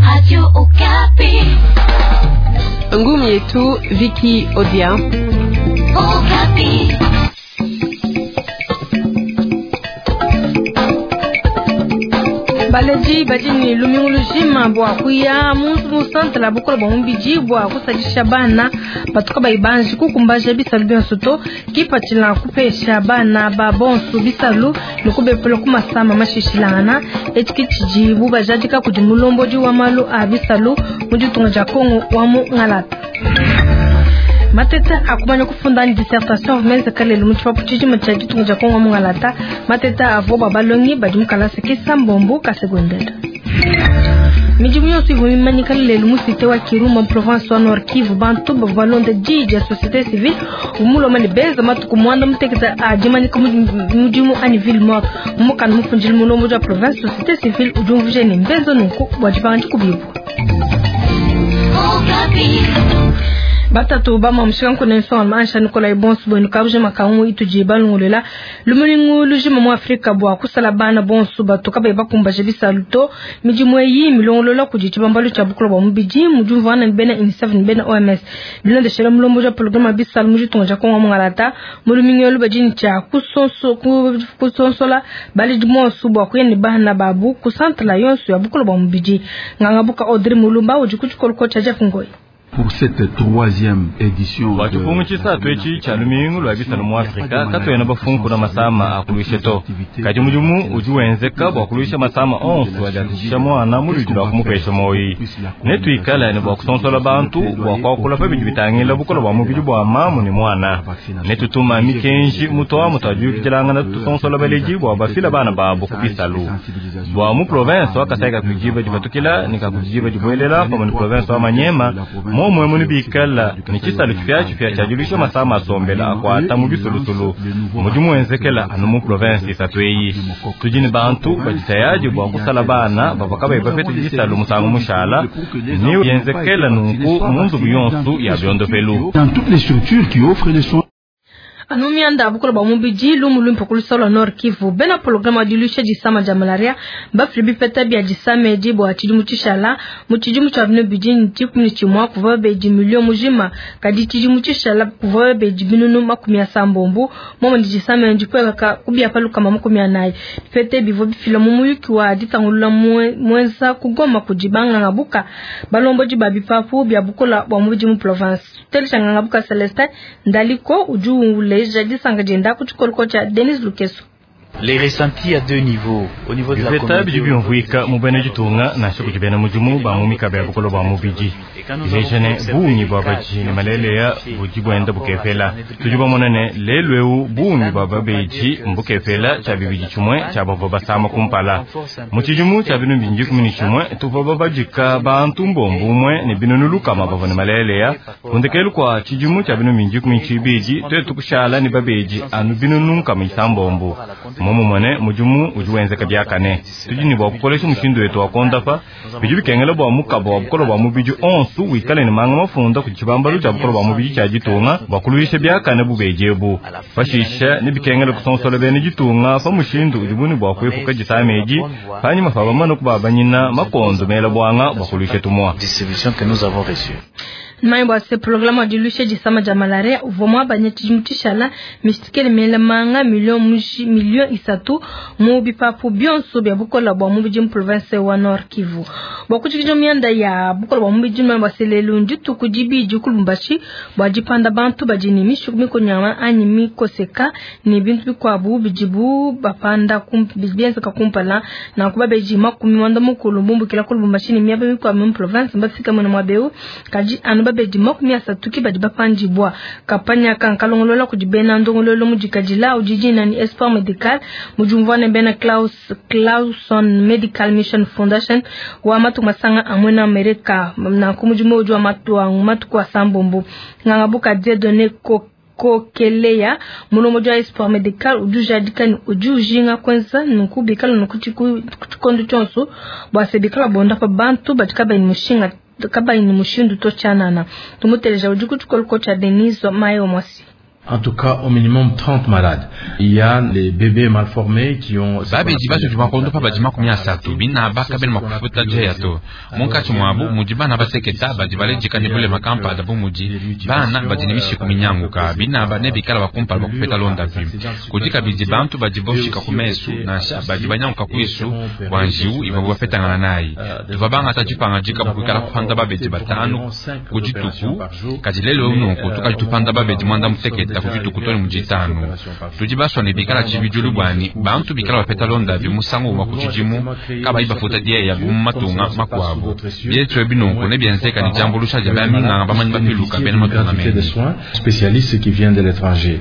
Radio Okapi. Ngumi yetu Vicky Odia. Okapi. Balaji bajini lumingulujima bwa kuya munsu centre la bukola bwa mbiji bwa kusajisha bana batuka baibanji kukumbaje bisalu byansoto kipatila kupesha bana ba bonsu bisalu nokube polo kumasama mashishilana etikiji buba jadika kujimulomboji wa malu abisalu mujutunga jakongo wa mu ngalata mateta akumanya kufunda ni dissertation menza kalelo muchwa puchiji machaji tunja kongo mungalata mateta avoba balongi badumukala sekisa mbombo ka segondera mijimu yosi vumimani kalelo musite wa Kiruma province wa Nord Kivu bantu bavalonde jiji société civile umulo mani benza matuku mwanda mutekeza ajimani kumujimu ani ville mort mukan mufunjil mulombo ja province société civile ujumvuje ni mbenzo nuko wajibanji kubibu batatu ba mamshikan kuna inform ansha Nicolas Bonsu bonu kabuje makamu ituje ngulela lumulingu lujima mu Afrika bwa kusala bana bonsu batuka ba bakumbaje bisaluto mijimwe yi milongolola kujitibambalu chabukolo ba mubiji mujumvana bena in7 bena OMS bilande shela mulombo ja programa bisalu mujitonja ko ngalata mulumingelo bajini cha kusonsola bali dimo subo kuyeni bana babu kusanta la yonsu ya bukolo ba mubiji ngangabuka Audrey Mulumba ujikuchukolo ko cha Jafungoi. Pour cette troisième édition wachifungu chisa twechi cha lumingu lwa bisalo mu Afrika katwena bafungu na masama akuluisheto kati mujumu ujuwenzeka bwakuluisha masama onsu wajatisha mwana mulujula kumupesha moyi netu ikala ni bwakusonsola bantu bwakwakula pa bijibitangila bukola bwa mubiju bwa mamu ni mwana netu tuma mikenji mutoa mutaju kijalangana tusonsola baleji bwa bafila bana babo kubisalu bwa mu province wakasaiga kujiba jibatukila nikakujiba jibwelela pa mu province wa Manyema momwe muni bikala ni chisalu chifya chajulisha masama asombela akwata mu bisulutulu mujumu wenzekela anu mu province isatweyi tujini bantu bajitayaji bwa kusala bana babakabe bafete chisalu musangu mushala ni yenzekela nunku munzu buyonsu ya byondo pelu dans toutes les structures qui offrent des soins. Anumi anda bukola ba mubiji lumulu mpokulu solo Nord Kivu bena programa dilusha jisama ja malaria ba fribi peta bia jisame jibo achijumu chishala muchijumu cha bino bijini tikuni chimwa kuva beji milio mujima kadi chijumu chishala kuva beji binunu makumi ya sambombu momo jisame njikwe ka kubia palu kama makumi ya nai pete bivo bifila mumuyuki wa ditangulula mwenza kugoma kujibanga ngabuka balombo jibabi papu bia bukola ba mubiji mu province telisha ngabuka Celestin ndaliko uju jadi sanga jenda kuchukolkocha Denis Lukeso. Les ressentis à deux niveaux. Au niveau de la communauté, bibyumvika mubene jitunga na shoko jibena mujumu ba mumika ba bukolo ba mubiji. Lejene bunyi babaji ni maleleya bujibwenda bukefela. Tujuba monene lelweu bunyi bababeji mbukefela cha bibiji chumwe cha baba sama kumpala. Muchijumu cha binu binji kumini chumwe tuva babajika bantu mbombumwe ni binunuluka mabava ni maleleya. Kundekelu kwa chijumu cha binu binji kumini chibiji tukushala ni babeji anu binununka misambombu. Momo mwane mujumu ujuwenze kabyakane tujini bwa kukolesha mushindo wetu wakondafa bijubi kengela bwa mukabo wa bukolo bwa mubiju onsu wikale ni manga mafunda kuchibambalu cha bukolo bwa mubiju cha jitunga bakuluisha byakane bubejebu fashisha nibikengela kusonsola bene jitunga fa mushindo ujubuni bwa kwefuka jisameji fanyi mafaba mano kubabanyina makondo mela bwanga bakuluisha tumwa distribution que nous avons reçu. Maimbo se programa dilusha jisama ja malaria uvomwa banyeti jumtishala mistikele mele manga milion isatu mubi papu bionso bya bukola bwa mubiji mu province wa Nord Kivu bokuchikijo mianda ya bukola bwa mubiji mamba selelu njutu kujibi jukulumbashi bwajipanda bantu bajini mishu miko nyama anyi miko seka ni bintu kwa bu bijibu bapanda kumbibienza kakumpala na kubabeji makumi wanda mukulu mbumbu kila kulumbashi ni miabe kwa mu province mbafika mwana mwabeu kaji babeji makumi asatuki badi bapanjibwa kapanya kankalongolola kujibena ndongololo mujikajila ujijina ni Espoir Medical mujumvane bena Clauson Medical Mission Foundation wa matu masanga amwena Amerika na kumujumo ujua matu kwa sambombo ngangabuka Dieudonné Kokeleya mulomojo Espoir Medical ujujadikani ujujinga kwenza nukubikala nukuchikondu chonsu bwasebikala bonda pa bantu batikaba ni mushinga kaba ni mushindu to chanana tumuteleja ujukuchukolo kocha Denizo Mayo Mwasi. En tout cas, au minimum 30 malades. Il y a les bébés malformés qui ont... Babeji baso juma kondo pa bajima kumya sato bina baka bel makufuta jeyato monka chumwabu mujiba na baseketa bajibale jikani bule makampa da bumuji bana bajinimishi kuminyanguka bina bane bikala bakumpa bakupeta londa vim kujika bijibantu bajiboshika kumesu na bajibanyanguka kuisu wanjiu ibabu bafeta nganai tubabanga tajipanga jika bukala kupanda babeji batanu kujituku kajilelo nuko tukajitupanda babeji mwanda mseketa kujituku toni mujitanu tujibaswa ne bikala chibijulu bwani bantu bikala bafeta londa musango wa kuchijimu kaba ibafuta dia ya bumatunga makwabo bieto binonko ne bienseka ni jambo lusha jabami nga bamanyi bafiluka bene matuna men spécialistes qui viennent de l'étranger.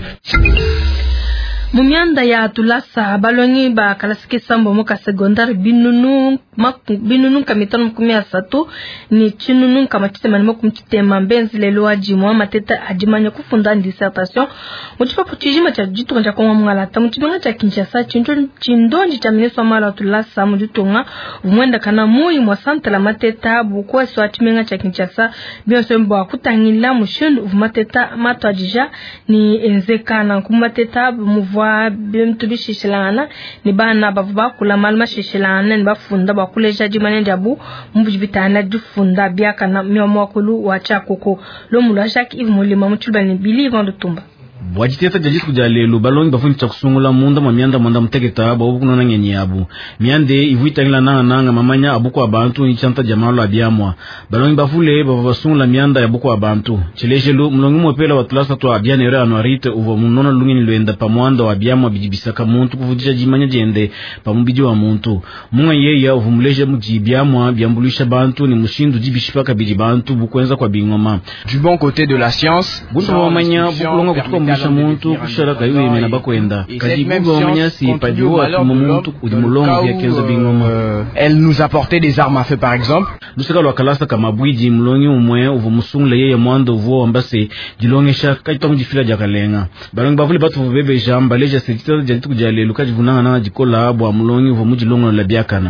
Mumianda ya tulasa balongi ba kalasike sambo moka secondary binunu kamitano kumia satu ni chinunu kama chitema nimo kumchitema mbenzi lelo ajimwa mateta ajimanya kufunda dissertation muchipa puchijima cha jitu nja kwa mngalata muchibanga cha Kinshasa chindonji cha mineso mala tulasa mujutunga umwenda kana muyi mwa santa la mateta bukwa so atimenga cha Kinshasa bionso mbo akutangila mushindu umateta matwajija ni enzeka na kumateta muvwa bintu bishishilana ni bana bavuba kula malma shishilana ni bafunda bakuleja jimane jabu mbujibitana jufunda biaka na miomokulu wa chakoko lo mulashaki ivumulima muchulbani believe on Lutumba wajiteta jajitu kujalelu balongi bafungi chakusungula munda mwamianda mwanda muteketa babu kunona ngenye yabu miande ivuita ngila nanga mamanya abuku abantu nichanta jamalo abiamwa balongi bafule bavasungula mianda yabuku abantu chileshelu mlongi mwepela watulasa tu abianere anuarite uvo munona lungini luenda pamuanda wa abiamwa bijibisaka muntu kuvujisha jimanya jende pamubiji wa muntu munga yeya uvumulesha mujibiamwa biambulisha bantu ni mushindu jibishipaka bijibantu bukwenza kwa bingoma du bon côté de la science gundu wamanya bukulonga kutuka muntu kusharaka yuwe na bakwenda kajibuga wamanyasi pajuwa tumuntu udimulongo ya kenza bingoma elle nous apportait des armes à feu par exemple lusaka lwa kalasa kama bwiji mlongi umwe uvo musungule yeye mwando uvo ambase jilongesha kajita mujifila jakalenga balongi bavule batu bebe jamba leja setita jaditu kujalelu kajivunanga na jikola abwa mlongi uvo mujilongo la biakana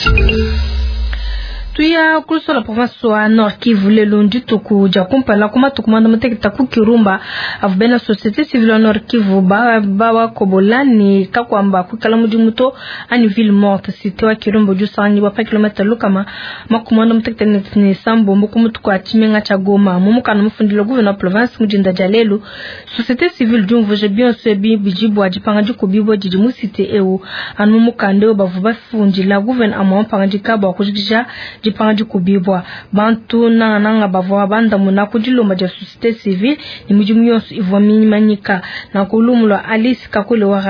tuya kuso la province wa Nord Kivu le lundi tuku jakumpala kuma tukumanda mutekita ku Kirumba avubena société civile Nord Kivu ba kobolani kakwamba kukala mudi muto ani ville morte cité wa Kirumba jusani wa pa kilometer lukama makumanda mutekita ni sambo mukumutu kwa chimenga cha Goma mumukana mufundilo gouverneur province mujinda jalelu société civile jumvo je bien sebi bijibu ajipanga jikubibo jijimu cité eu anu mukande bavuba funji la gouverneur amwapanga jikaba wakujija jipanji kubibwa bantu nanga bavwa banda muna kujiloma ja société civile ni mujimu yonso ivwamini manyika na kulumulwa Alice kakule wa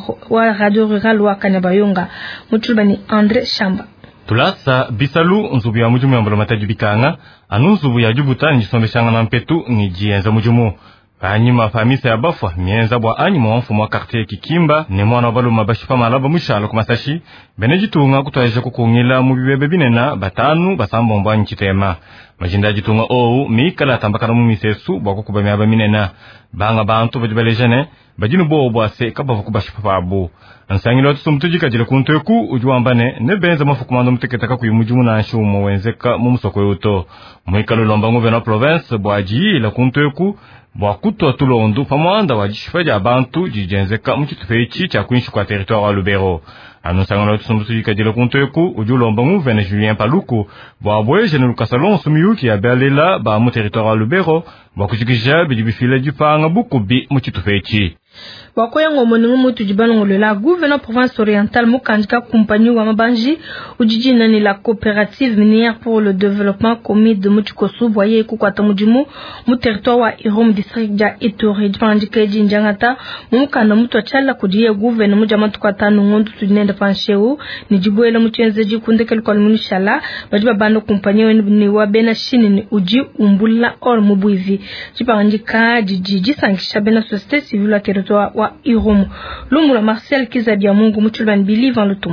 radio rural wa Kanyabayonga mutulbani Andre Shamba tulasa bisalu nzubu ya mujimu ya mbolo matajibikanga anu nzubu ya jubuta njisombeshanga na mpetu ni jienza mujimu Kanyima famisa ya bafwa mienza bwa anyima mfumo wa quartier Kikimba ne mwana balu mabashipa malaba mushalo kumasashi benejitunga kutwaje kukungila mu bibebe binena batanu basambomba nchitema majinda jitunga ou mikala tambakana mu misesu bwa kukubamya baminena banga bantu bajibalejene bajinu bo bwase kabavu kubashipa babu ansangilo tusumtujika jile kunteku ujuambane ne benza mafukumando muteketaka kuyumujumu na nshumo wenzeka mu musoko yoto mwikalo lomba ngove na province bwaji la kunteku bwakuto tulondo pamwanda wajishifaja abantu jijenzeka mchitufechi cha kuishi kwa territoire wa Lubero anonsangana tusumtujika jile kunteku ujulomba ngove na Julien Paluku bwabweje ne Lukasalon sumiyuki ya belela ba mu territoire wa Lubero bwakushikisha bijibifile jipanga bukubi mchitufechi wakoya ngomoningu mutu jibanongolo la gouverneur province orientale mukanjika compagnie wa mabanji ujijina ni la coopérative minière pour le développement commis de Muchikosu boye kukwata mujimu mu territoire wa Irom district ja Ituri jipanjika jinjangata mukana mutu achala kujiye gouverneur mujama tukwata nungondu tudinenda pansheu ni jibuela muchenze jikundekele kwa munishala bajiba bando compagnie ni wa bena shini ni uji umbula or mubuivi jipanjika jiji sankisha bena société civile wa territoire wa Irumu. Lumula Marcel Kizabia Mungu Mutulban Believe en Lutumba.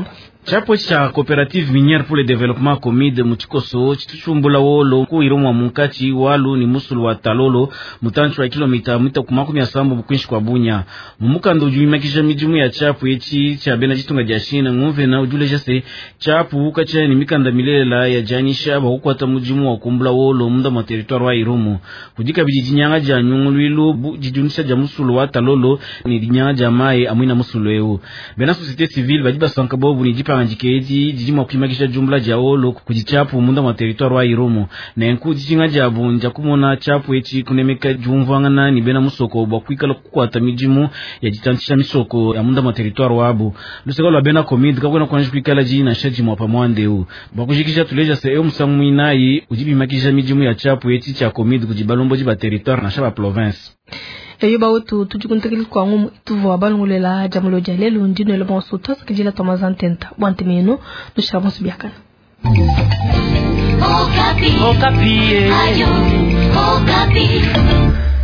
chapo cha coopérative minière pour le développement comide muchikoso chituchumbula wolo ku iromo munkati walu ni musulu wa talolo mutanchu wa kilomita mita kumakumi ya sambo bukwinshi kwa bunya mumukando ujuimakisha mijumu ya chapo echi cha bena jitunga jashina ngumve na ujule jase chapo ukacha ni mikanda milela ya janisha ba hukwata mujumu wa kumbula wolo munda ma territoire wa iromo kujika bijinyanga ja nyungulwilu jijunisha ja musulu wa talolo ni dinyanga ja mai amwina musulu eu bena société civile bajiba sankabobu ni jipa anjikeji jijima kuimakisha jumla jaolo kujichapu munda ma territoire wa iromo na enku jijinga jabu nja kumona chapu echi kunemeka jumvangana ni bena musoko bwa kwikala kukwata mijimu ya jitantisha misoko ya munda ma territoire wabo lusegalo bena komid kakona kwanji kwikala ji na shaji mwa pamwandeu bwa kujikisha tuleja se musangu minai ujibi makisha mijimu ya chapu echi cha komid kujibalombo jiba territoire na shaba province eyo ba wotu tujukuntekeli kwa ngumu ituvu wabalungulela jamulo jalelu ndino le bonso tos kejila tomazantenta wantemeno dushabonsu biakana Okapi. Okapi. Ayo, Okapi.